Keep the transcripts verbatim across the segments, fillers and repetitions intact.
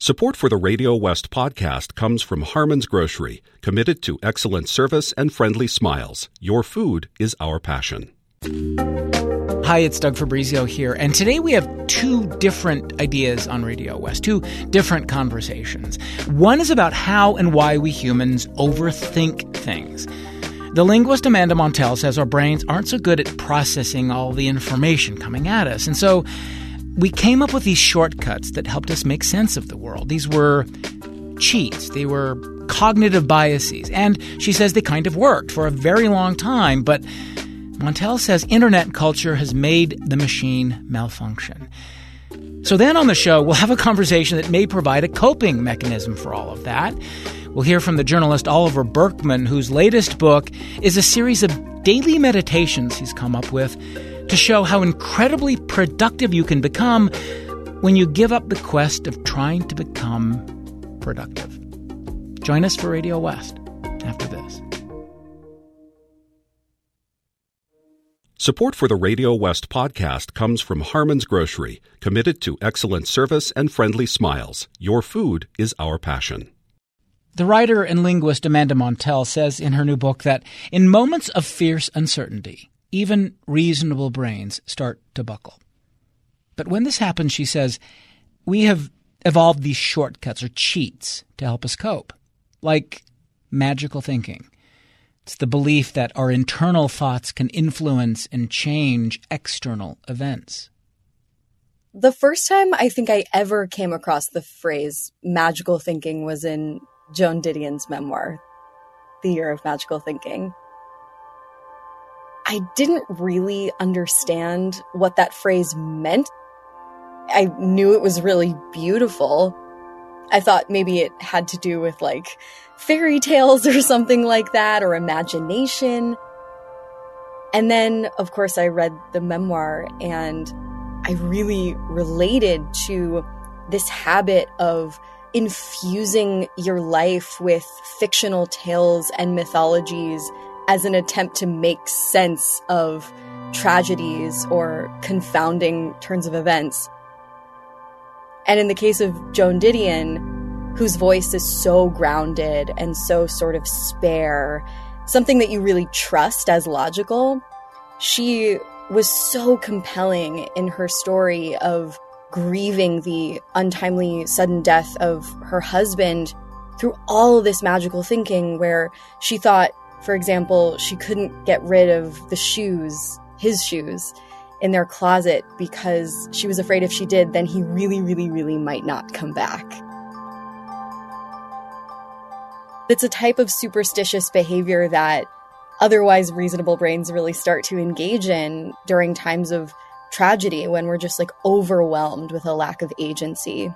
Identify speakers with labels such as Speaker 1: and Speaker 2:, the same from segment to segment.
Speaker 1: Support for the Radio West podcast comes from Harmon's Grocery, committed to excellent service and friendly smiles. Your food is our passion.
Speaker 2: Hi, it's Doug Fabrizio here, and today we have two different ideas on Radio West, two different conversations. One is about how and why we humans overthink things. The linguist Amanda Montell says our brains aren't so good at processing all the information coming at us, and so we came up with these shortcuts that helped us make sense of the world. These were cheats. They were cognitive biases, and she says they kind of worked for a very long time, but Montell says internet culture has made the machine malfunction. So then on the show, we'll have a conversation that may provide a coping mechanism for all of that. We'll hear from the journalist Oliver Burkeman, whose latest book is a series of daily meditations he's come up with to show how incredibly productive you can become when you give up the quest of trying to become productive. Join us for Radio West after this.
Speaker 1: Support for the Radio West podcast comes from Harmon's Grocery, committed to excellent service and friendly smiles. Your food is our passion.
Speaker 2: The writer and linguist Amanda Montell says in her new book that in moments of fierce uncertainty, even reasonable brains start to buckle. But when this happens, she says, we have evolved these shortcuts or cheats to help us cope, like magical thinking. It's the belief that our internal thoughts can influence and change external events.
Speaker 3: The first time I think I ever came across the phrase magical thinking was in Joan Didion's memoir, The Year of Magical Thinking. I didn't really understand what that phrase meant. I knew it was really beautiful. I thought maybe it had to do with like fairy tales or something like that, or imagination. And then, of course, I read the memoir and I really related to this habit of infusing your life with fictional tales and mythologies as an attempt to make sense of tragedies or confounding turns of events. And in the case of Joan Didion, whose voice is so grounded and so sort of spare, something that you really trust as logical, she was so compelling in her story of grieving the untimely sudden death of her husband through all of this magical thinking where she thought, for example, she couldn't get rid of the shoes, his shoes, in their closet because she was afraid if she did, then he really, really, really might not come back. It's a type of superstitious behavior that otherwise reasonable brains really start to engage in during times of tragedy when we're just like overwhelmed with a lack of agency.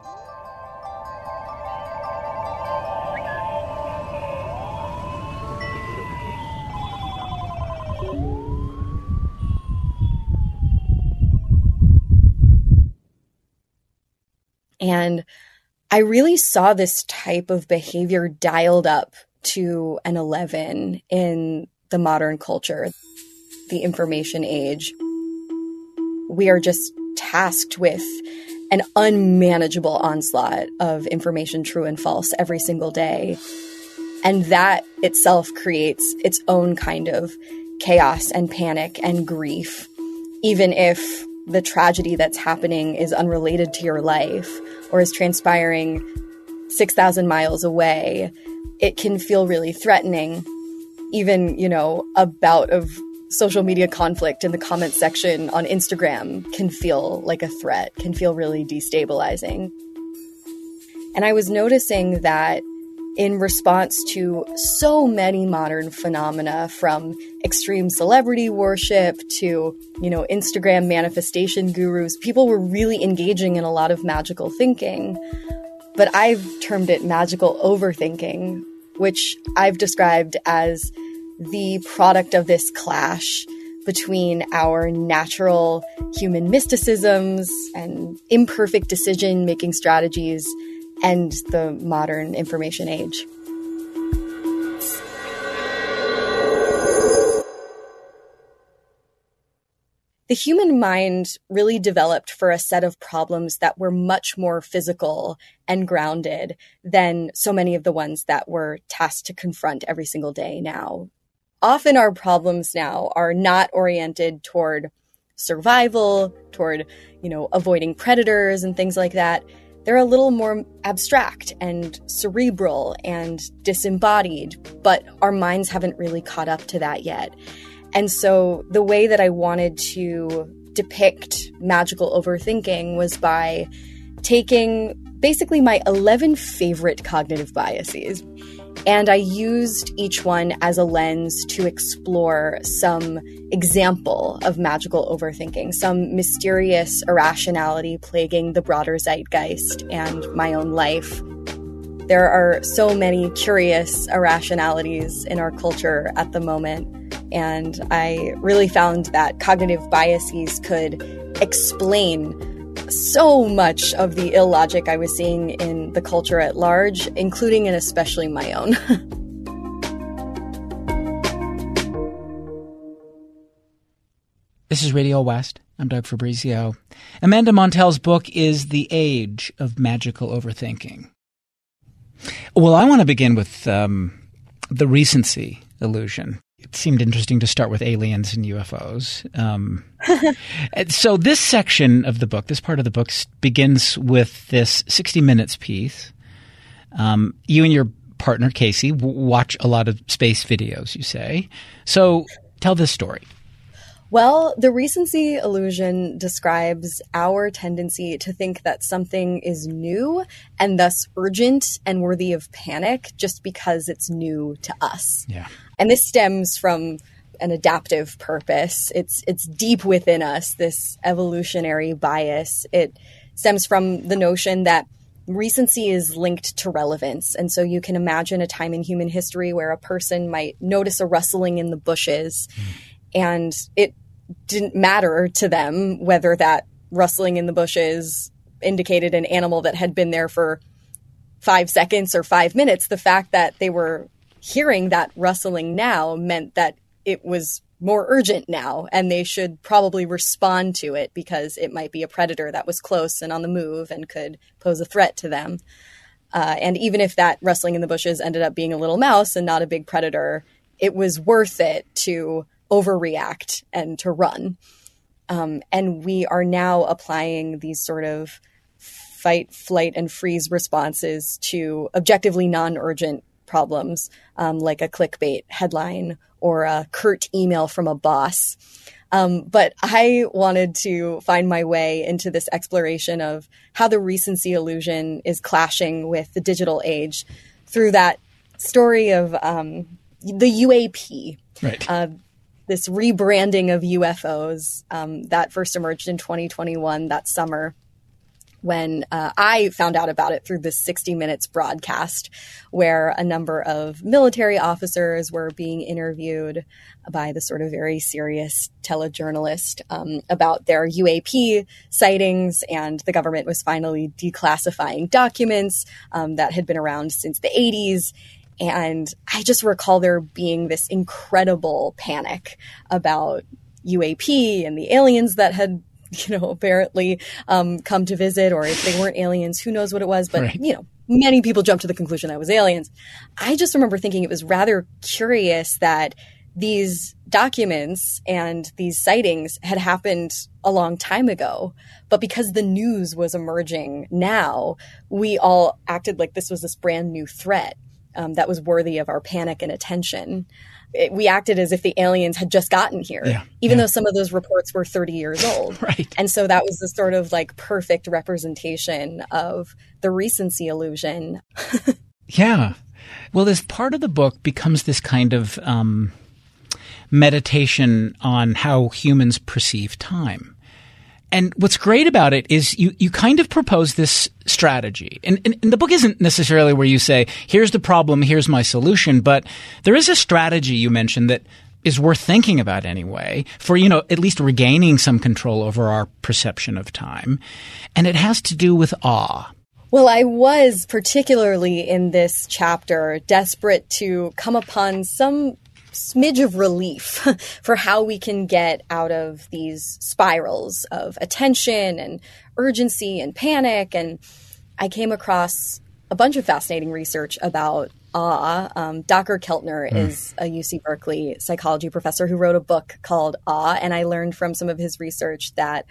Speaker 3: And I really saw this type of behavior dialed up to an eleven in the modern culture, the information age. We are just tasked with an unmanageable onslaught of information, true and false, every single day. And that itself creates its own kind of chaos and panic and grief, even if the tragedy that's happening is unrelated to your life or is transpiring six thousand miles away. It can feel really threatening. Even, you know, a bout of social media conflict in the comment section on Instagram can feel like a threat, can feel really destabilizing. And I was noticing that in response to so many modern phenomena, from extreme celebrity worship to, you know, Instagram manifestation gurus, people were really engaging in a lot of magical thinking. But I've termed it magical overthinking, which I've described as the product of this clash between our natural human mysticisms and imperfect decision-making strategies and the modern information age. the human mind really developed for a set of problems that were much more physical and grounded than so many of the ones that we're tasked to confront every single day now. Often our problems now are not oriented toward survival, toward, you know, avoiding predators and things like that. They're a little more abstract and cerebral and disembodied, but our minds haven't really caught up to that yet. And so the way that I wanted to depict magical overthinking was by taking basically my eleven favorite cognitive biases. And I used each one as a lens to explore some example of magical overthinking, some mysterious irrationality plaguing the broader zeitgeist and my own life. There are so many curious irrationalities in our culture at the moment, and I really found that cognitive biases could explain so much of the illogic I was seeing in the culture at large, including and especially my own.
Speaker 2: This is Radio West. I'm Doug Fabrizio. Amanda Montell's book is The Age of Magical Overthinking. Well, I want to begin with um, the recency illusion. It seemed interesting to start with aliens and U F Os. Um, so this section of the book, this part of the book, begins with this sixty minutes piece. Um, you and your partner, Casey, w- watch a lot of space videos, you say. So tell this story.
Speaker 3: Well, the recency illusion describes our tendency to think that something is new and thus urgent and worthy of panic just because it's new to us.
Speaker 2: Yeah.
Speaker 3: And this stems from an adaptive purpose. It's it's deep within us, this evolutionary bias. It stems from the notion that recency is linked to relevance. And so you can imagine a time in human history where a person might notice a rustling in the bushes, mm. and it didn't matter to them whether that rustling in the bushes indicated an animal that had been there for five seconds or five minutes. The fact that they were hearing that rustling now meant that it was more urgent now, and they should probably respond to it because it might be a predator that was close and on the move and could pose a threat to them. Uh, and even if that rustling in the bushes ended up being a little mouse and not a big predator, it was worth it to overreact and to run. Um, and we are now applying these sort of fight, flight, and freeze responses to objectively non-urgent problems, um, like a clickbait headline or a curt email from a boss. Um, but I wanted to find my way into this exploration of how the recency illusion is clashing with the digital age through that story of um, the U A P.
Speaker 2: Right.
Speaker 3: Uh, this rebranding of U F Os um, that first emerged in twenty twenty-one, that summer, when uh, I found out about it through this sixty minutes broadcast, where a number of military officers were being interviewed by the sort of very serious telejournalist um, about their U A P sightings, and the government was finally declassifying documents um, that had been around since the eighties. And I just recall there being this incredible panic about U A P and the aliens that had, you know, apparently um, come to visit, or if they weren't aliens, who knows what it was. But,
Speaker 2: right.
Speaker 3: you know, many people jumped to the conclusion that it was aliens. I just remember thinking it was rather curious that these documents and these sightings had happened a long time ago. But because the news was emerging now, we all acted like this was this brand new threat. Um, that was worthy of our panic and attention. It, we acted as if the aliens had just gotten here,
Speaker 2: yeah,
Speaker 3: even
Speaker 2: yeah.
Speaker 3: though some of those reports were thirty years old.
Speaker 2: Right.
Speaker 3: And so that was the sort of like perfect representation of the recency illusion.
Speaker 2: Yeah. Well, this part of the book becomes this kind of um, meditation on how humans perceive time. And what's great about it is you, you kind of propose this strategy. And, and, and the book isn't necessarily where you say, here's the problem, here's my solution. But there is a strategy you mentioned that is worth thinking about anyway for, you know, at least regaining some control over our perception of time. And it has to do with awe.
Speaker 3: Well, I was particularly in this chapter desperate to come upon some smidge of relief for how we can get out of these spirals of attention and urgency and panic. And I came across a bunch of fascinating research about awe. Um, Doctor Keltner mm. is a U C Berkeley psychology professor who wrote a book called Awe. And I learned from some of his research that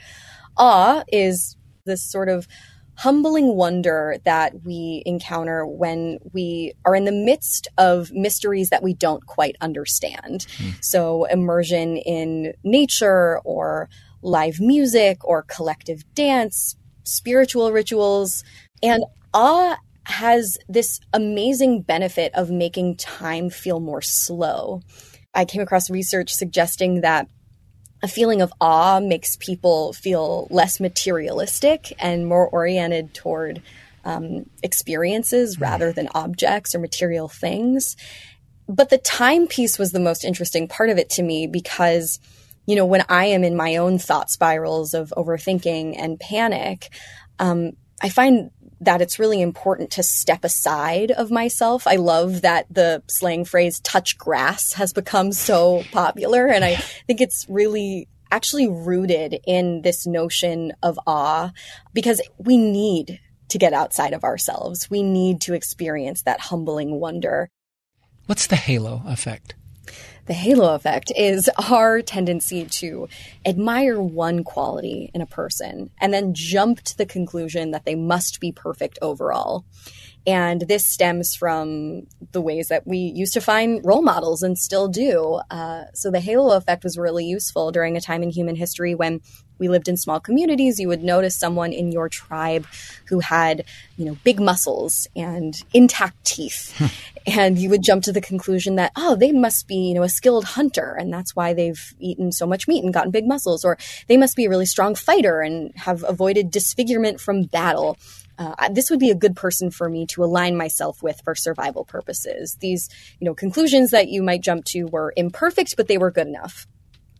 Speaker 3: awe is this sort of humbling wonder that we encounter when we are in the midst of mysteries that we don't quite understand. Mm. So immersion in nature or live music or collective dance, spiritual rituals, and awe has this amazing benefit of making time feel more slow. I came across research suggesting that a feeling of awe makes people feel less materialistic and more oriented toward um, experiences rather than objects or material things. But the time piece was the most interesting part of it to me because, you know, when I am in my own thought spirals of overthinking and panic, um, I find that it's really important to step aside of myself. I love that the slang phrase touch grass has become so popular. And I think it's really actually rooted in this notion of awe because we need to get outside of ourselves. We need to experience that humbling wonder.
Speaker 2: What's the halo effect? The
Speaker 3: halo effect is our tendency to admire one quality in a person and then jump to the conclusion that they must be perfect overall. And this stems from the ways that we used to find role models and still do. Uh, so the halo effect was really useful during a time in human history when we lived in small communities. You would notice someone in your tribe who had, you know, big muscles and intact teeth. And you would jump to the conclusion that, oh, they must be, you know, a skilled hunter. And that's why they've eaten so much meat and gotten big muscles. Or they must be a really strong fighter and have avoided disfigurement from battle. Uh, this would be a good person for me to align myself with for survival purposes. These, you know, conclusions that you might jump to were imperfect, but they were good enough.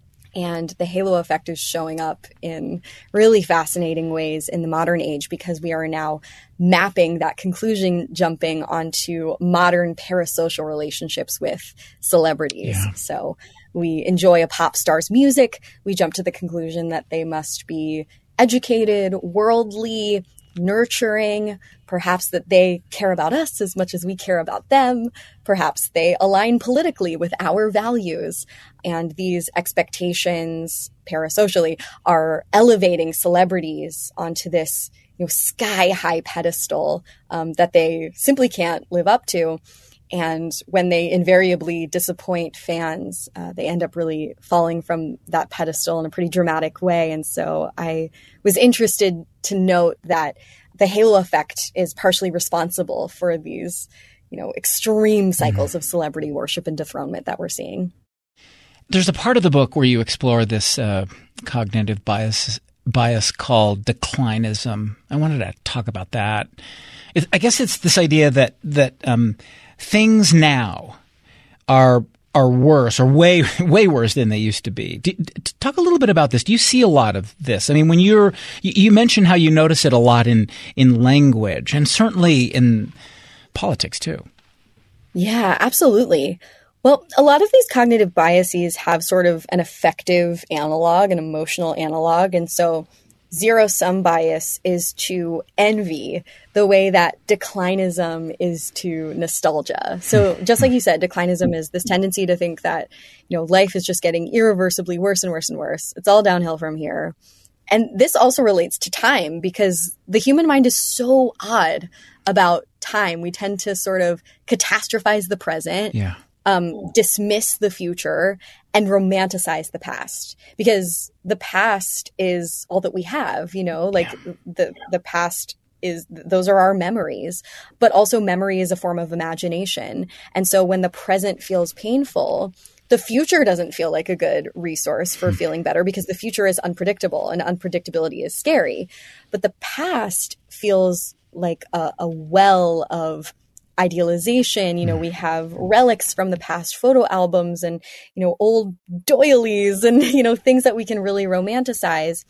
Speaker 3: And the halo effect is showing up in really fascinating ways in the modern age because we are now mapping that conclusion jumping onto modern parasocial relationships with celebrities. Yeah. So we enjoy a pop star's music. We jump to the conclusion that they must be educated, worldly, nurturing, perhaps that they care about us as much as we care about them. Perhaps they align politically with our values. And these expectations parasocially are elevating celebrities onto this, you know, sky high pedestal um, that they simply can't live up to. And when they invariably disappoint fans, uh, they end up really falling from that pedestal in a pretty dramatic way. And so I was interested to note that the halo effect is partially responsible for these, you know, extreme cycles mm-hmm. of celebrity worship and dethronement that we're seeing.
Speaker 2: There's a part of the book where you explore this uh, cognitive bias bias called declinism. I wanted to talk about that. It, I guess it's this idea that that um, things now are are worse or way way worse than they used to be. Do, talk a little bit about this. Do you see a lot of this? I mean, when you're you, you mentioned how you notice it a lot in in language and certainly in politics too.
Speaker 3: Yeah, absolutely. Well, a lot of these cognitive biases have sort of an affective analog, an emotional analog. And so zero-sum bias is to envy the way that declinism is to nostalgia. So just like you said, declinism is this tendency to think that, you know, life is just getting irreversibly worse and worse and worse. It's all downhill from here. And this also relates to time because the human mind is so odd about time. We tend to sort of catastrophize the present.
Speaker 2: Yeah.
Speaker 3: Um, dismiss the future and romanticize the past because the past is all that we have, you know, like yeah. the, the past is, those are our memories, but also memory is a form of imagination. And so when the present feels painful, the future doesn't feel like a good resource for feeling better because the future is unpredictable and unpredictability is scary. But the past feels like a, a well of idealization. You know, we have relics from the past, photo albums and, you know, old doilies and, you know, things that we can really romanticize.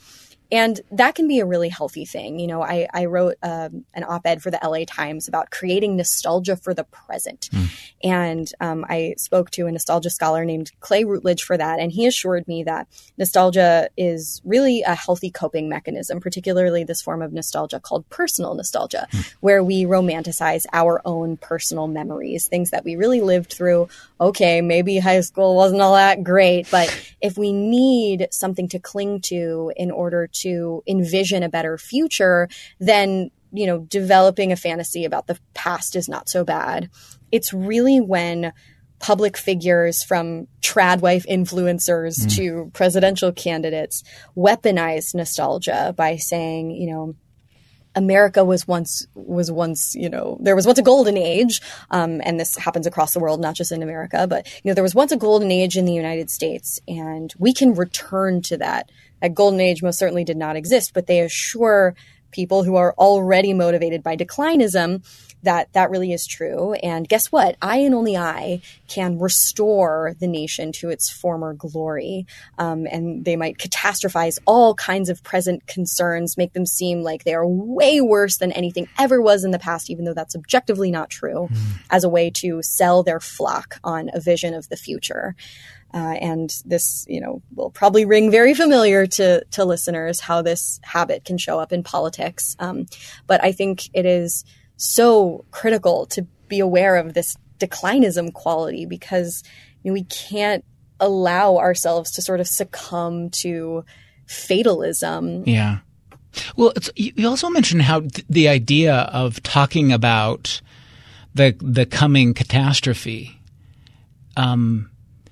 Speaker 3: And that can be a really healthy thing. You know, I, I wrote um, an op-ed for the L A Times about creating nostalgia for the present. Mm. And um, I spoke to a nostalgia scholar named Clay Routledge for that. And he assured me that nostalgia is really a healthy coping mechanism, particularly this form of nostalgia called personal nostalgia, mm. where we romanticize our own personal memories, things that we really lived through. Okay, maybe high school wasn't all that great, but if we need something to cling to in order to to envision a better future, then, you know, developing a fantasy about the past is not so bad. It's really when public figures, from trad wife influencers mm. to presidential candidates, weaponize nostalgia by saying, you know, America was once, was once, you know, there was once a golden age. Um, and this happens across the world, not just in America, but, you know, there was once a golden age in the United States, and we can return to that. That golden age most certainly did not exist, but they assure people who are already motivated by declinism that that really is true. And guess what? I and only I can restore the nation to its former glory. Um, and they might catastrophize all kinds of present concerns, make them seem like they are way worse than anything ever was in the past, even though that's objectively not true, mm. as a way to sell their flock on a vision of the future. Uh, and this, you know, will probably ring very familiar to to listeners, how this habit can show up in politics. Um, but I think it is so critical to be aware of this declinism quality, because, you know, we can't allow ourselves to sort of succumb to fatalism.
Speaker 2: Yeah. Well, it's, you also mentioned how th- the idea of talking about the the coming catastrophe, um,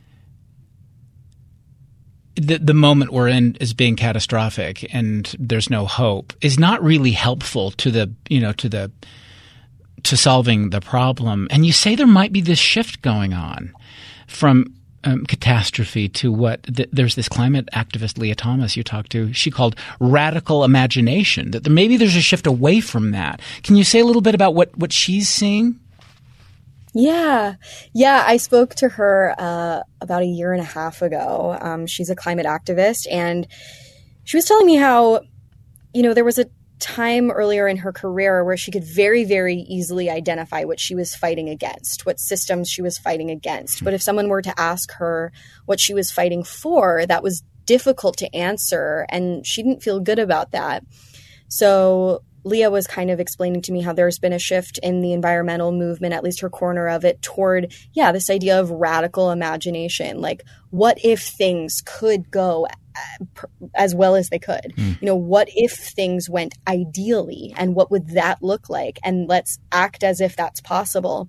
Speaker 2: the the moment we're in is being catastrophic and there's no hope, is not really helpful to the, you know, to the to solving the problem. And you say there might be this shift going on from um, catastrophe to what th- there's this climate activist, Leah Thomas, you talked to, she called radical imagination, that there, maybe there's a shift away from that. Can you say a little bit about what, what she's seeing?
Speaker 3: Yeah. Yeah. I spoke to her uh, about a year and a half ago. Um, she's a climate activist, and she was telling me how, you know, there was a time earlier in her career where she could very, very easily identify what she was fighting against, what systems she was fighting against. But if someone were to ask her what she was fighting for, that was difficult to answer, and she didn't feel good about that. So Leah was kind of explaining to me how there's been a shift in the environmental movement, at least her corner of it, toward, yeah, this idea of radical imagination. Like, what if things could go as well as they could? Mm. You know, what if things went ideally, and what would that look like? And let's act as if that's possible.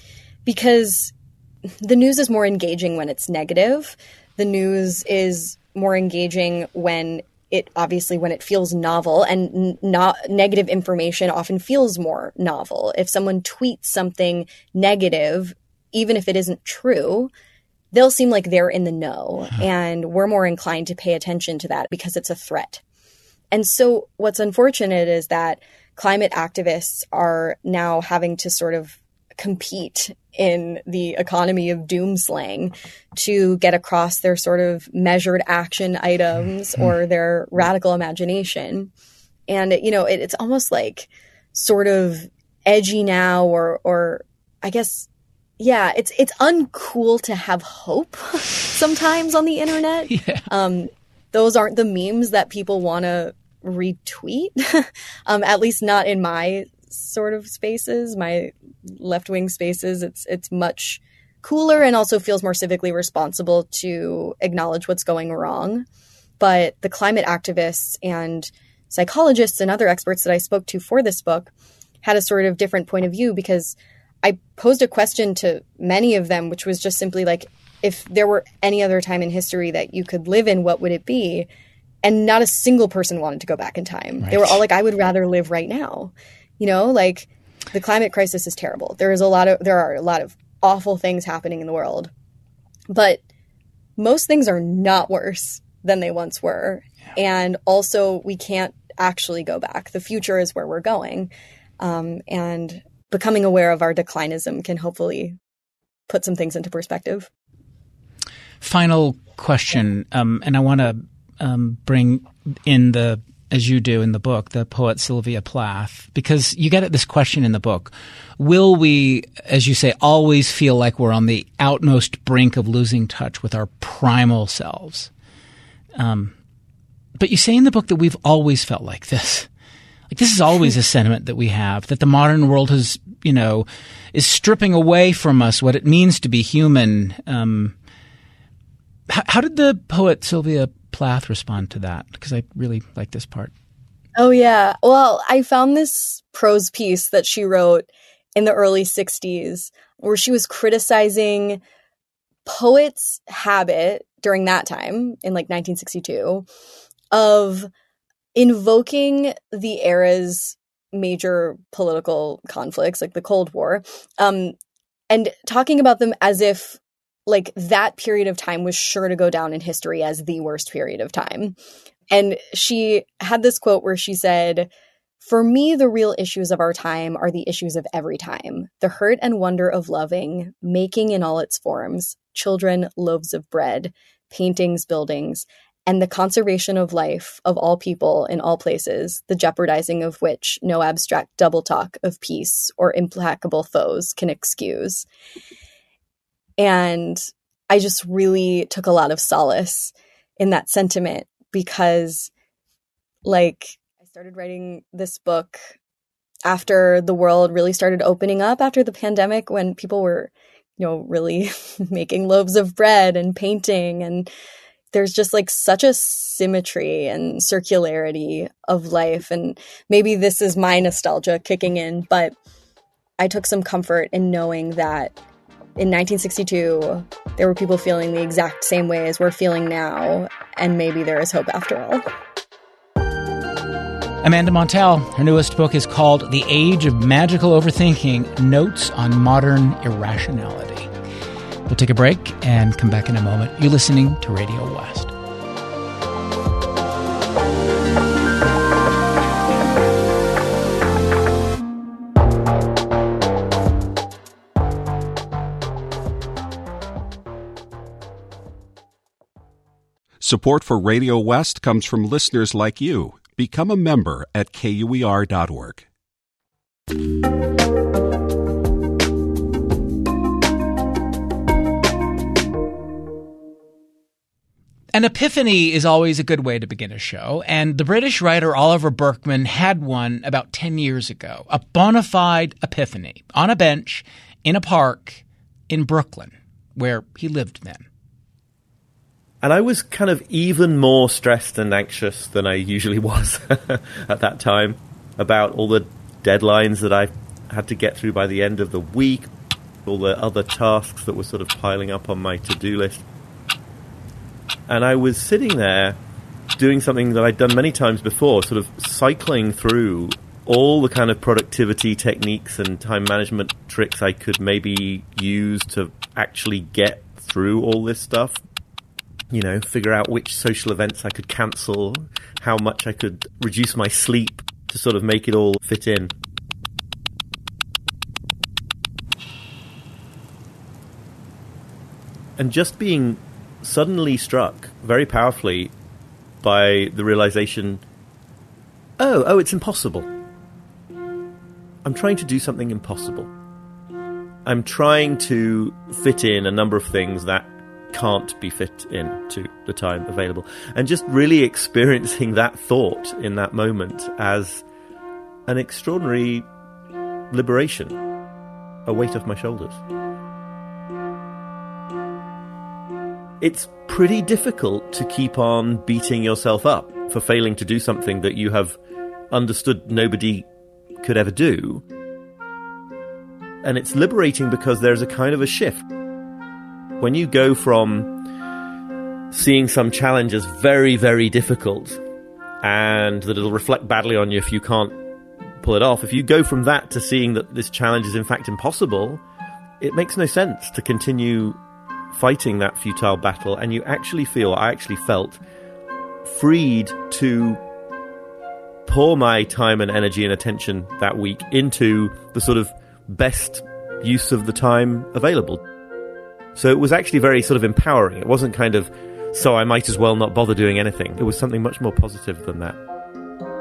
Speaker 3: Because the news is more engaging when it's negative. The news is more engaging when it obviously when it feels novel, and n- not negative information often feels more novel. If someone tweets something negative, even if it isn't true, they'll seem like they're in the know, and we're more inclined to pay attention to that because it's a threat. And so what's unfortunate is that climate activists are now having to sort of compete in the economy of doom slang to get across their sort of measured action items or their radical imagination. And, you know, it, it's almost like sort of edgy now, or, or I guess, yeah, it's, it's uncool to have hope sometimes on the internet.
Speaker 2: Yeah.
Speaker 3: Um, those aren't the memes that people want to retweet, um, at least not in my sort of spaces, my left-wing spaces. It's it's much cooler and also feels more civically responsible to acknowledge what's going wrong. But the climate activists and psychologists and other experts that I spoke to for this book had a sort of different point of view, because I posed a question to many of them, which was just simply like, if there were any other time in history that you could live in, what would it be? And not a single person wanted to go back in time. Right. They were all like, I would rather live right now. You know, like, the climate crisis is terrible. There is a lot of, there are a lot of awful things happening in the world, but most things are not worse than they once were. Yeah. And also, we can't actually go back. The future is where we're going. Um, and becoming aware of our declinism can hopefully put some things into perspective.
Speaker 2: Final question. Um, and I want to um, bring in the as you do in the book, the poet Sylvia Plath, because you get at this question in the book. Will we, as you say, always feel like we're on the outmost brink of losing touch with our primal selves? Um, but you say in the book that we've always felt like this. Like this is always a sentiment that we have, that the modern world has, you know, is stripping away from us what it means to be human. Um, how, how did the poet Sylvia Plath respond to that? Because I really like this part.
Speaker 3: Oh, yeah. Well, I found this prose piece that she wrote in the early sixties where she was criticizing poets' habit during that time in like nineteen sixty-two of invoking the era's major political conflicts, like the Cold War, um, and talking about them as if like that period of time was sure to go down in history as the worst period of time. And she had this quote where she said, "For me, the real issues of our time are the issues of every time. The hurt and wonder of loving, making in all its forms, children, loaves of bread, paintings, buildings, and the conservation of life of all people in all places, the jeopardizing of which no abstract double talk of peace or implacable foes can excuse." And I just really took a lot of solace in that sentiment because, like, I started writing this book after the world really started opening up after the pandemic, when people were, you know, really making loaves of bread and painting, and there's just like such a symmetry and circularity of life. And maybe this is my nostalgia kicking in, but I took some comfort in knowing that in nineteen sixty-two, there were people feeling the exact same way as we're feeling now, and maybe there is hope after all.
Speaker 2: Amanda Montell, her newest book is called The Age of Magical Overthinking, Notes on Modern Irrationality. We'll take a break and come back in a moment. You're listening to Radio West.
Speaker 1: Support for Radio West comes from listeners like you. Become a member at K U E R dot org.
Speaker 2: An epiphany is always a good way to begin a show, and the British writer Oliver Burkeman had one about ten years ago, a bona fide epiphany, on a bench in a park in Brooklyn, where he lived then.
Speaker 4: And I was kind of even more stressed and anxious than I usually was at that time about all the deadlines that I had to get through by the end of the week, all the other tasks that were sort of piling up on my to-do list. And I was sitting there doing something that I'd done many times before, sort of cycling through all the kind of productivity techniques and time management tricks I could maybe use to actually get through all this stuff. You know, figure out which social events I could cancel, how much I could reduce my sleep to sort of make it all fit in. And just being suddenly struck very powerfully by the realization, oh, oh, it's impossible. I'm trying to do something impossible. I'm trying to fit in a number of things that can't be fit into the time available. And just really experiencing that thought in that moment as an extraordinary liberation, a weight off my shoulders. It's pretty difficult to keep on beating yourself up for failing to do something that you have understood nobody could ever do. And it's liberating because there's a kind of a shift. When you go from seeing some challenge as very, very difficult and that it'll reflect badly on you if you can't pull it off, if you go from that to seeing that this challenge is in fact impossible, it makes no sense to continue fighting that futile battle, and you actually feel, I actually felt, freed to pour my time and energy and attention that week into the sort of best use of the time available. So it was actually very sort of empowering. It wasn't kind of, so I might as well not bother doing anything. It was something much more positive than that.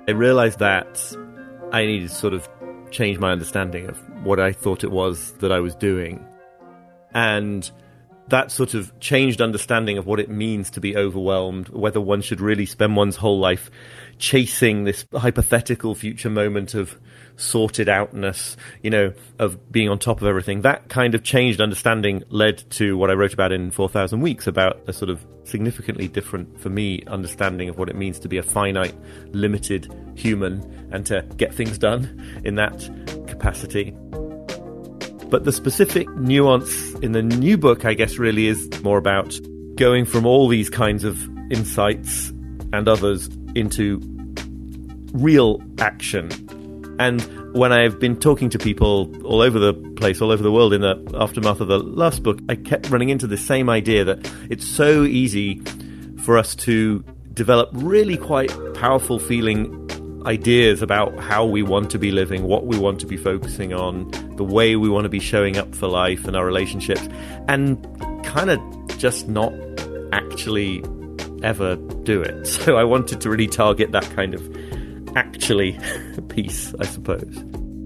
Speaker 4: I realized that I needed to sort of change my understanding of what I thought it was that I was doing. And that sort of changed understanding of what it means to be overwhelmed, whether one should really spend one's whole life chasing this hypothetical future moment of sorted outness, you know, of being on top of everything. That kind of changed understanding led to what I wrote about in four thousand Weeks, about a sort of significantly different, for me, understanding of what it means to be a finite, limited human and to get things done in that capacity. But the specific nuance in the new book, I guess, really is more about going from all these kinds of insights and others into real action. And when I've been talking to people all over the place, all over the world in the aftermath of the last book, I kept running into the same idea that it's so easy for us to develop really quite powerful feeling ideas about how we want to be living, what we want to be focusing on, the way we want to be showing up for life and our relationships, and kind of just not actually ever do it. So I wanted to really target that kind of actually piece, I suppose.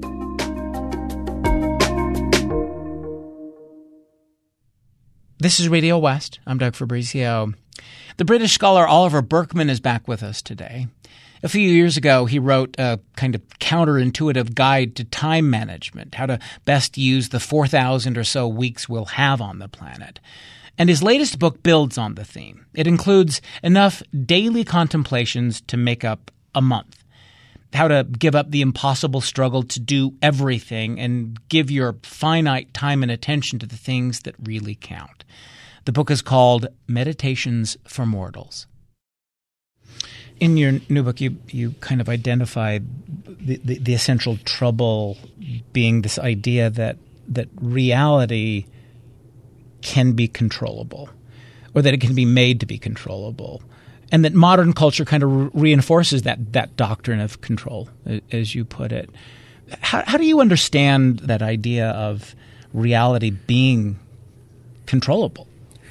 Speaker 2: This is Radio West. I'm Doug Fabrizio. The British scholar Oliver Burkeman is back with us today. A few years ago, he wrote a kind of counterintuitive guide to time management, how to best use the four thousand or so weeks we'll have on the planet. And his latest book builds on the theme. It includes enough daily contemplations to make up a month. How to give up the impossible struggle to do everything and give your finite time and attention to the things that really count. The book is called Meditations for Mortals. In your new book, you, you kind of identify the, the, the essential trouble being this idea that that reality can be controllable, or that it can be made to be controllable, and that modern culture kind of re- reinforces that that doctrine of control, as you put it. How, how do you understand that idea of reality being controllable?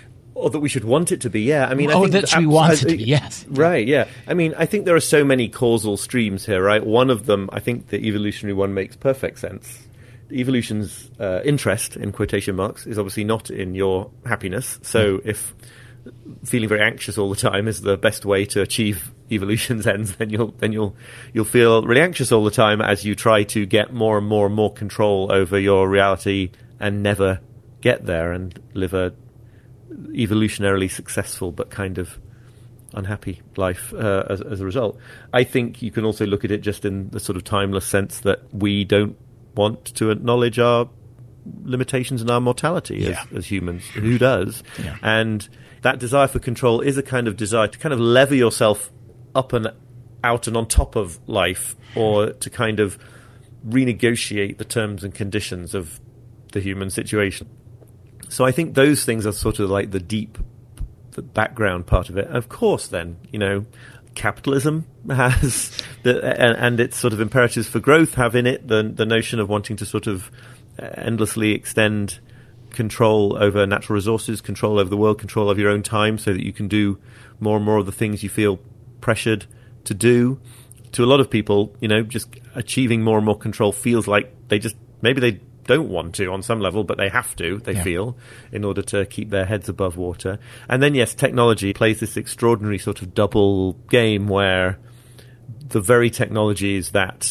Speaker 4: Or that we should want it to be, yeah. I mean, I
Speaker 2: oh,
Speaker 4: think
Speaker 2: that we want it to be, yes.
Speaker 4: Right, yeah. I mean, I think there are so many causal streams here, right? One of them, I think the evolutionary one makes perfect sense. Evolution's uh, interest, in quotation marks, is obviously not in your happiness. So if feeling very anxious all the time is the best way to achieve evolution's ends, then you'll then you'll you'll feel really anxious all the time as you try to get more and more and more control over your reality and never get there and live a evolutionarily successful but kind of unhappy life uh, as, as a result. I think you can also look at it just in the sort of timeless sense that we don't want to acknowledge our limitations and our mortality yeah. as, as humans. Who does? Yeah. And that desire for control is a kind of desire to kind of lever yourself up and out and on top of life, or to kind of renegotiate the terms and conditions of the human situation. So I think those things are sort of like the deep the background part of it. Of course, then, you know, capitalism has, the, and, and its sort of imperatives for growth have in it the, the notion of wanting to sort of endlessly extend control over natural resources, control over the world, control over your own time, so that you can do more and more of the things you feel pressured to do. To a lot of people, you know, just achieving more and more control feels like they just, maybe they don't want to on some level, but they have to, they yeah. feel, in order to keep their heads above water. And then, yes, technology plays this extraordinary sort of double game where the very technologies that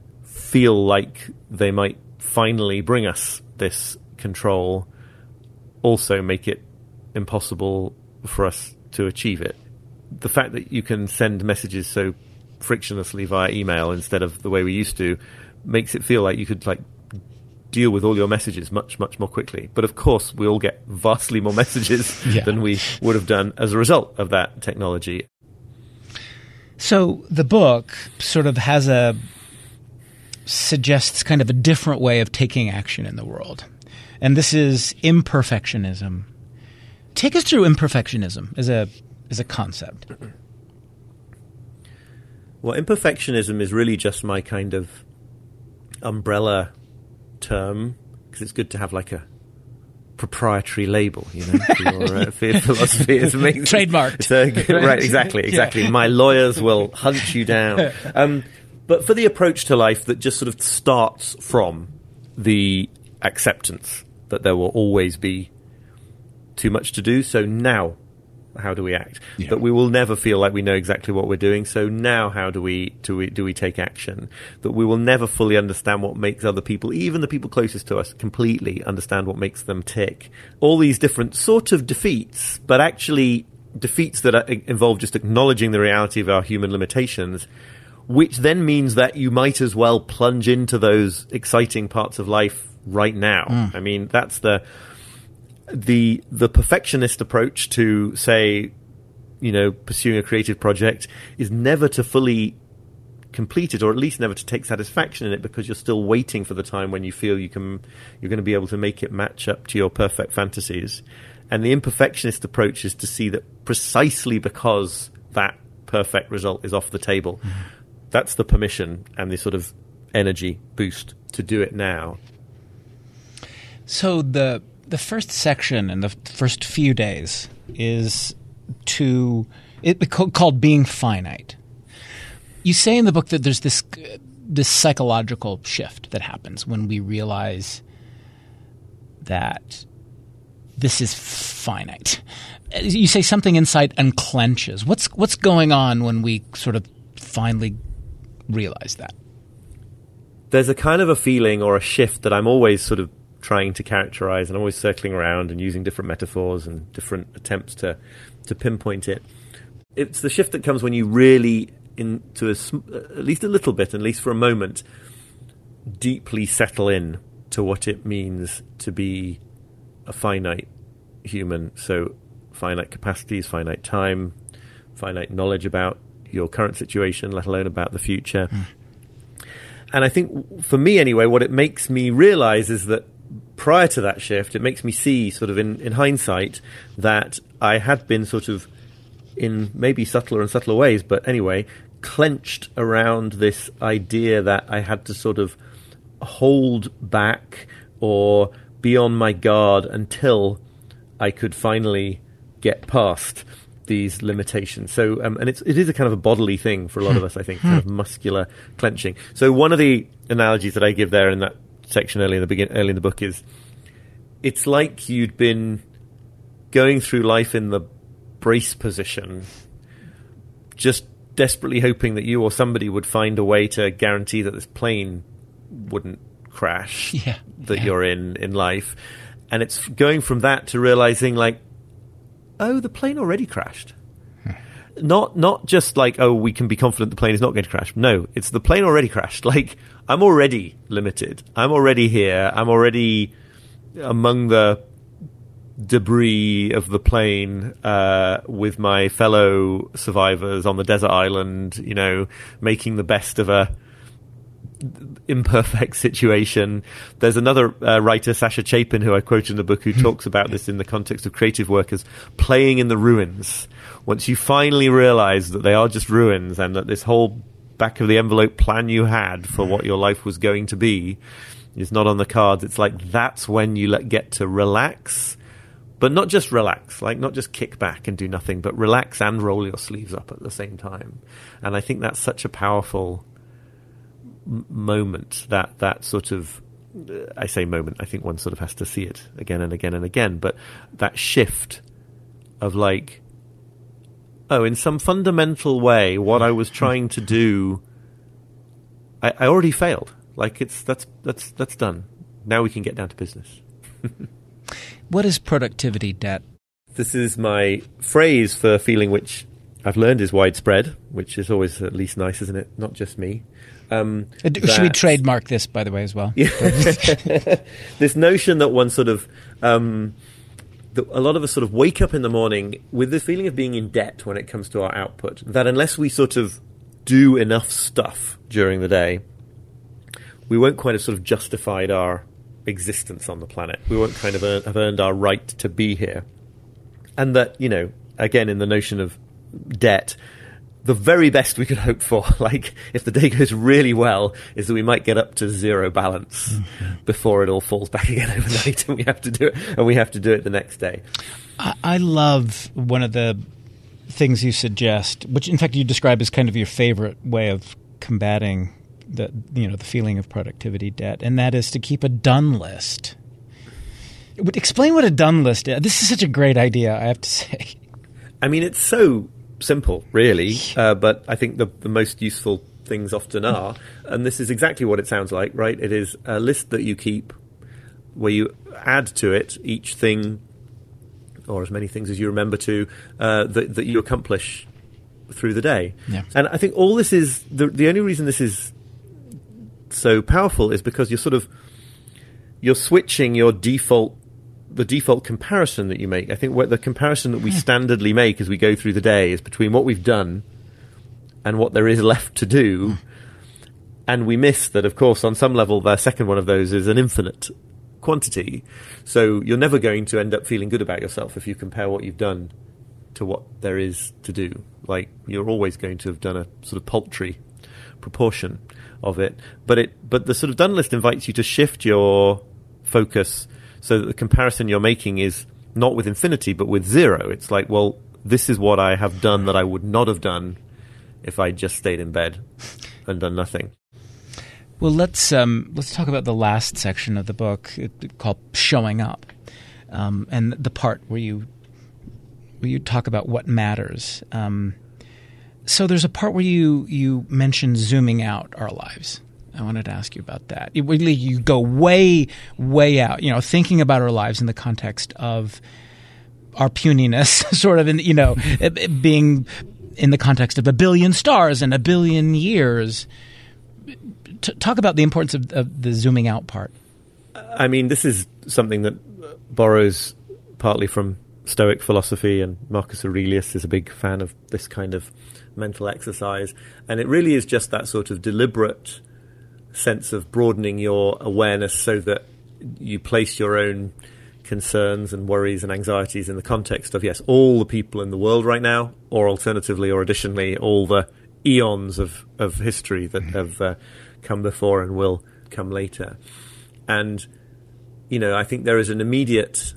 Speaker 4: feel like they might finally bring us this control also make it impossible for us to achieve it. The fact that you can send messages so frictionlessly via email instead of the way we used to makes it feel like you could like deal with all your messages much, much more quickly. But of course, we all get vastly more messages yeah. than we would have done as a result of that technology.
Speaker 2: So the book sort of has a suggests kind of a different way of taking action in the world. And this is imperfectionism. Take us through imperfectionism as a as a concept.
Speaker 4: Well, imperfectionism is really just my kind of umbrella term, because it's good to have like a proprietary label, you know, for your uh, for your philosophy. It's amazing.
Speaker 2: Trademarked.
Speaker 4: It's a, right, exactly, exactly. Yeah. My lawyers will hunt you down. Um, but for the approach to life that just sort of starts from the acceptance that there will always be too much to do, so now how do we act? Yeah. That we will never feel like we know exactly what we're doing, so now how do we do we do we take action? That we will never fully understand what makes other people, even the people closest to us, completely understand what makes them tick. All these different sort of defeats, but actually defeats that are, involve just acknowledging the reality of our human limitations, which then means that you might as well plunge into those exciting parts of life right now. Mm. I mean, that's the the the perfectionist approach to, say, you know, pursuing a creative project is never to fully complete it, or at least never to take satisfaction in it, because you're still waiting for the time when you feel you can you're going to be able to make it match up to your perfect fantasies. And the imperfectionist approach is to see that precisely because that perfect result is off the table, mm-hmm. that's the permission and the sort of energy boost to do it now.
Speaker 2: So the the first section and the first few days is to it called being finite. You say in the book that there's this this psychological shift that happens when we realize that this is finite. You say something inside unclenches. What's what's going on when we sort of finally realize that?
Speaker 4: There's a kind of a feeling or a shift that I'm always sort of trying to characterize, and always circling around and using different metaphors and different attempts to to pinpoint it. It's the shift that comes when you really, into a, at least a little bit, at least for a moment, deeply settle in to what it means to be a finite human. So finite capacities, finite time, finite knowledge about your current situation, let alone about the future. Mm. And I think, for me anyway, what it makes me realize is that prior to that shift, it makes me see, sort of in, in hindsight, that I had been sort of, in maybe subtler and subtler ways, but anyway, clenched around this idea that I had to sort of hold back or be on my guard until I could finally get past these limitations. So, um, and it's, it is a kind of a bodily thing for a lot of us, I think, kind of muscular clenching. So one of the analogies that I give there in that section early in the begin, early in the book is, it's like you'd been going through life in the brace position, just desperately hoping that you or somebody would find a way to guarantee that this plane wouldn't crash
Speaker 2: yeah,
Speaker 4: that
Speaker 2: yeah.
Speaker 4: you're in in life. And it's going from that to realizing, like, oh, the plane already crashed. Hmm. Not not just like, oh, we can be confident the plane is not going to crash. No, it's the plane already crashed. Like, I'm already limited. I'm already here. I'm already among the debris of the plane uh, with my fellow survivors on the desert island, you know, making the best of a imperfect situation. There's another uh, writer, Sasha Chapin, who I quote in the book, who talks about this in the context of creative work as playing in the ruins. Once you finally realize that they are just ruins, and that this whole back of the envelope plan you had for what your life was going to be is not on the cards, it's like that's when you let get to relax, but not just relax, like not just kick back and do nothing, but relax and roll your sleeves up at the same time. And I think that's such a powerful m- moment, that that sort of, uh, I say moment, I think one sort of has to see it again and again and again, but that shift of like, oh, in some fundamental way, what I was trying to do, I, I already failed. Like, it's that's that's that's done. Now we can get down to business.
Speaker 2: What is productivity debt?
Speaker 4: This is my phrase for a feeling which I've learned is widespread, which is always at least nice, isn't it? Not just me. Um,
Speaker 2: uh, Should that, we trademark this, by the way, as well?
Speaker 4: Yeah. This notion that one sort of... Um, that a lot of us sort of wake up in the morning with the feeling of being in debt when it comes to our output, that unless we sort of do enough stuff during the day, we won't quite have sort of justified our existence on the planet. We won't kind of earn, have earned our right to be here. And that, you know, again, in the notion of debt, the very best we could hope for, like if the day goes really well, is that we might get up to zero balance mm-hmm. before it all falls back again overnight, and we have to do it, and we have to do it the next day.
Speaker 2: I, I love one of the things you suggest, which in fact you describe as kind of your favorite way of combating the you know the feeling of productivity debt, and that is to keep a done list. Explain what a done list is. This is such a great idea, I have to say.
Speaker 4: I mean, it's so simple, really, uh, but I think the, the most useful things often are, and this is exactly what it sounds like, right? It is a list that you keep where you add to it each thing, or as many things as you remember to, uh, that, that you accomplish through the day.
Speaker 2: Yeah.
Speaker 4: And I think all this is, the, the only reason this is so powerful is because you're sort of, you're switching your default the default comparison that you make. I think what the comparison that we standardly make as we go through the day is between what we've done and what there is left to do. Mm. And we miss that, of course, on some level, the second one of those is an infinite quantity. So you're never going to end up feeling good about yourself if you compare what you've done to what there is to do. Like, you're always going to have done a sort of paltry proportion of it. But it, but the sort of done list invites you to shift your focus so that the comparison you're making is not with infinity, but with zero. It's like, well, this is what I have done that I would not have done if I just stayed in bed and done nothing.
Speaker 2: Well, let's um, let's talk about the last section of the book called "Showing Up," um, and the part where you where you talk about what matters. Um, so there's a part where you you mention zooming out our lives. I wanted to ask you about that. You, you go way, way out, you know, thinking about our lives in the context of our puniness, sort of in, you know, being in the context of a billion stars and a billion years. T- talk about the importance of, of the zooming out part.
Speaker 4: I mean, this is something that borrows partly from Stoic philosophy, and Marcus Aurelius is a big fan of this kind of mental exercise. And it really is just that sort of deliberate sense of broadening your awareness so that you place your own concerns and worries and anxieties in the context of, yes, all the people in the world right now, or alternatively or additionally, all the eons of, of history that have uh, come before and will come later. And, you know, I think there is an immediate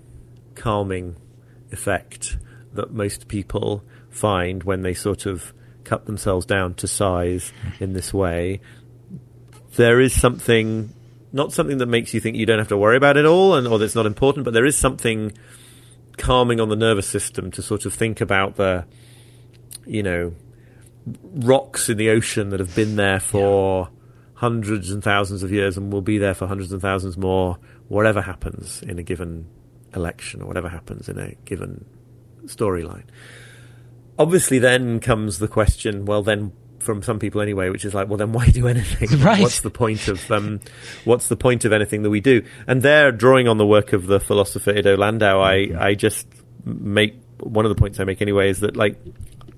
Speaker 4: calming effect that most people find when they sort of cut themselves down to size in this way. There is something, not something that makes you think you don't have to worry about it all and or that's not important, but there is something calming on the nervous system to sort of think about the, you know, rocks in the ocean that have been there for yeah. hundreds and thousands of years and will be there for hundreds and thousands more, whatever happens in a given election or whatever happens in a given storyline. Obviously, then comes the question, well, then, from some people anyway, which is like, well, then why do anything?
Speaker 2: Right.
Speaker 4: What's the point of um, what's the point of anything that we do? And there, drawing on the work of the philosopher Ido Landau, I, I just make one of the points I make anyway is that, like,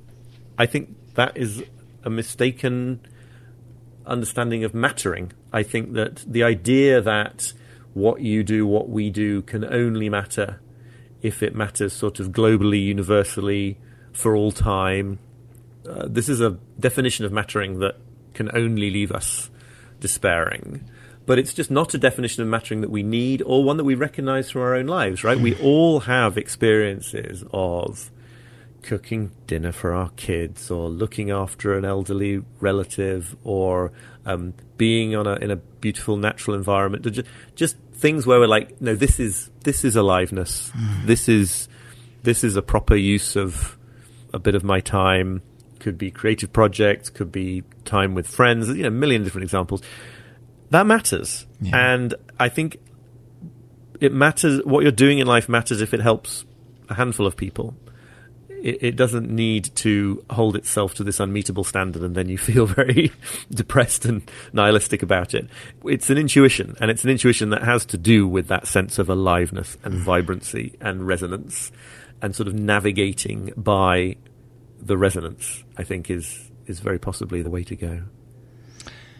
Speaker 4: I think that is a mistaken understanding of mattering. I think that the idea that what you do, what we do, can only matter if it matters sort of globally, universally, for all time. Uh, this is a definition of mattering that can only leave us despairing. But it's just not a definition of mattering that we need or one that we recognize from our own lives, right? We all have experiences of cooking dinner for our kids or looking after an elderly relative or um, being on a, in a beautiful natural environment. Just, just things where we're like, no, this is this is aliveness. Mm. This is this is a proper use of a bit of my time. Could be creative projects, could be time with friends, you know, a million different examples. That matters. Yeah. And I think it matters, what you're doing in life matters if it helps a handful of people. It, it doesn't need to hold itself to this unmeetable standard and then you feel very depressed and nihilistic about it. It's an intuition, and it's an intuition that has to do with that sense of aliveness and vibrancy and resonance and sort of navigating by the resonance, I think, is is very possibly the way to go.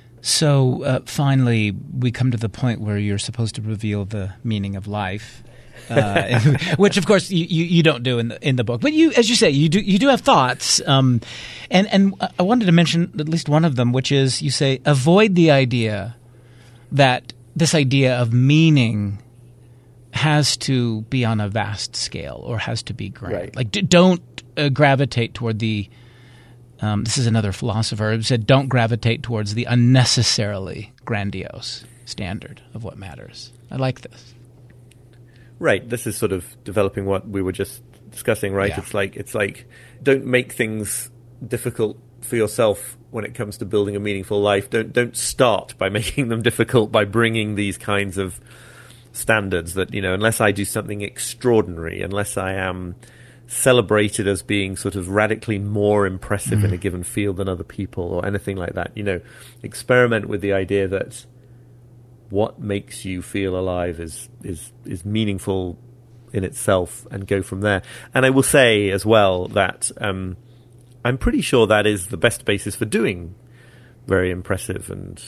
Speaker 2: So uh, finally, we come to the point where you're supposed to reveal the meaning of life. uh, which of course you, you, you don't do in the in the book. But you, as you say, you do you do have thoughts, um, and and I wanted to mention at least one of them, which is you say avoid the idea that this idea of meaning has to be on a vast scale or has to be grand.
Speaker 4: Right.
Speaker 2: Like d- don't uh, gravitate toward the. Um, this is another philosopher who said, "Don't gravitate towards the unnecessarily grandiose standard of what matters." I like this.
Speaker 4: Right. This is sort of developing what we were just discussing, right?
Speaker 2: Yeah.
Speaker 4: It's like it's like don't make things difficult for yourself when it comes to building a meaningful life. Don't don't start by making them difficult by bringing these kinds of standards that, you know, unless I do something extraordinary, unless I am celebrated as being sort of radically more impressive mm. in a given field than other people or anything like that, you know, experiment with the idea that what makes you feel alive is is is meaningful in itself and go from there. And I will say as well that um, I'm pretty sure that is the best basis for doing very impressive and,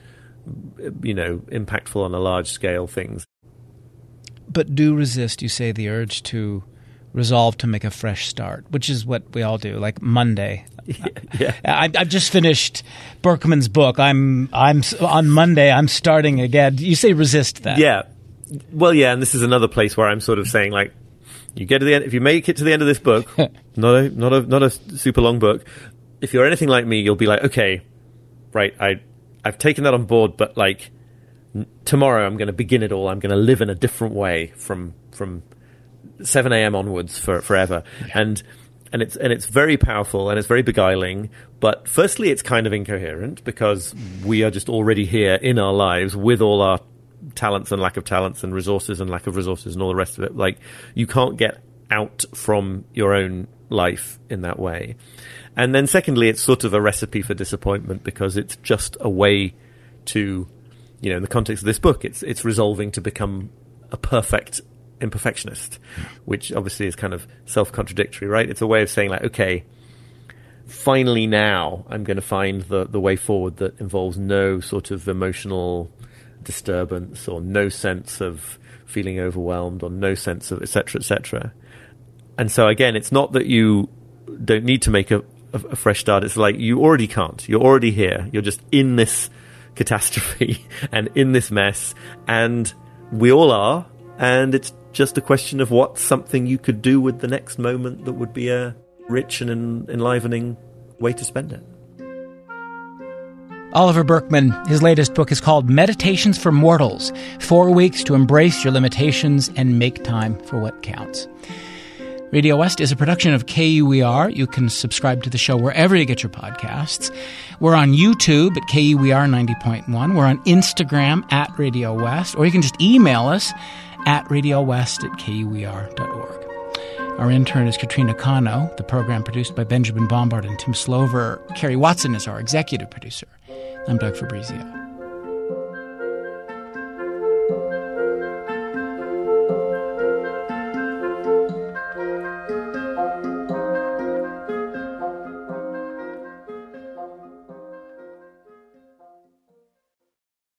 Speaker 4: you know, impactful on a large scale things.
Speaker 2: But do resist, you say, the urge to resolve to make a fresh start, which is what we all do. Like Monday,
Speaker 4: yeah, yeah.
Speaker 2: I, I've just finished Berkman's book. I'm I'm on Monday. I'm starting again. You say resist that.
Speaker 4: Yeah, well, yeah, and this is another place where I'm sort of saying, like, you get to the end. If you make it to the end of this book, not a not a not a super long book. If you're anything like me, you'll be like, okay, right, I I've taken that on board, but like n- tomorrow I'm going to begin it all. I'm going to live in a different way from from. seven a.m. onwards for forever. Yeah. And and it's and it's very powerful and it's very beguiling, but firstly it's kind of incoherent because we are just already here in our lives with all our talents and lack of talents and resources and lack of resources and all the rest of it. Like, you can't get out from your own life in that way. And then secondly, it's sort of a recipe for disappointment because it's just a way to, you know, in the context of this book, it's it's resolving to become a perfect imperfectionist, which obviously is kind of self-contradictory, right? It's a way of saying, like, okay, finally now I'm going to find the, the way forward that involves no sort of emotional disturbance or no sense of feeling overwhelmed or no sense of et cetera, et cetera. And so again, it's not that you don't need to make a, a, a fresh start. It's like you already can't. You're already here. You're just in this catastrophe and in this mess, and we all are. And it's just a question of what something you could do with the next moment that would be a rich and en- enlivening way to spend it.
Speaker 2: Oliver Burkeman, his latest book is called Meditations for Mortals, Four Weeks to Embrace Your Limitations and Make Time for What Counts. Radio West is a production of K U E R. You can subscribe to the show wherever you get your podcasts. We're on YouTube at K U E R ninety point one. We're on Instagram at Radio West, or you can just email us at radiowest at K U E R dot org. Our intern is Katrina Cano. The program produced by Benjamin Bombard and Tim Slover. Carrie Watson is our executive producer. I'm Doug Fabrizio.